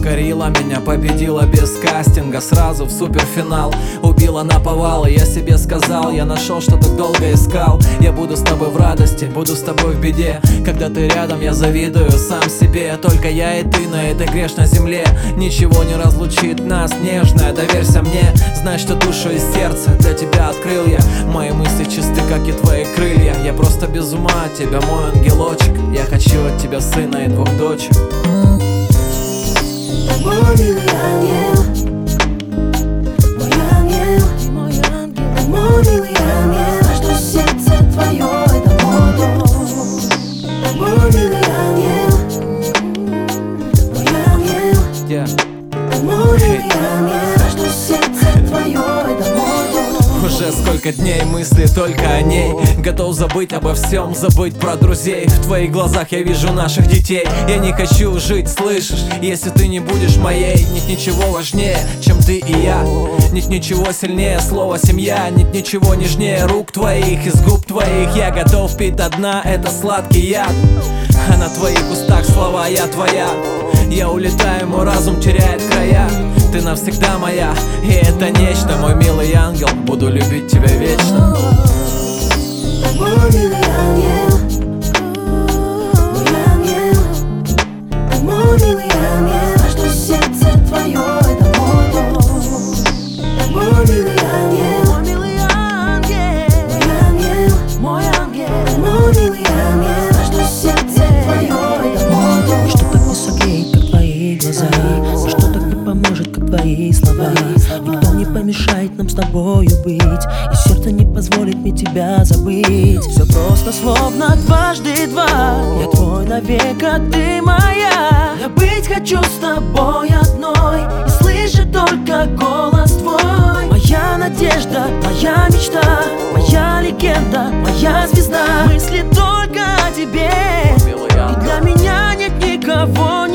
покорила меня, победила без кастинга, сразу в суперфинал. Убила наповал, и я себе сказал, я нашел, что так долго искал. Я буду с тобой в радости, буду с тобой в беде. Когда ты рядом, я завидую сам себе. Только я и ты на этой грешной земле. Ничего не разлучит нас, нежная, доверься мне. Знай, что душу и сердце для тебя открыл я. Мои мысли чисты, как и твои крылья. Я просто без ума от тебя, мой ангелочек. Я хочу от тебя сына и 2 дочек. Мой милый ангел, мой ангел, мой ангел, мой милый ангел, знай, что сердце твое — это мой дом. Мой милый ангел, мой ангел, мой милый ангел, знай, что сердце твое — это мой дом. Уже сколько дней мысли только о ней. Готов забыть обо всем, забыть про друзей. В твоих глазах я вижу наших детей. Я не хочу жить, слышишь? Если ты не будешь моей, нет ничего важнее, чем ты и я. Нет ничего сильнее слова семья. Нет ничего нежнее рук твоих, из губ твоих. Я готов пить до дна, это сладкий яд. А на твоих устах слова «я твоя». Я улетаю, мой разум теряет края. Ты навсегда моя, и это нечто. Мой милый ангел, буду любить тебя вечно. Мой милый ангел, мой ангел, мой милый ангел, знай, что сердце твое — это мой дом. Мой милый ангел, мой милый ангел, мой ангел, мой милый ангел, знай, что сердце твое — это мой дом. Что так не согреет, как твои глаза, что так не поможет, как твои слова. Никто не помешает нам с тобою быть, и сердце не позволит мне тебя забыть. Все просто словно 2 × 2. Я твой навек, а ты моя. Я быть хочу с тобой одной и слышать только голос твой. Моя надежда, моя мечта, моя легенда, моя звезда. Мысли только о тебе, и для меня нет никого.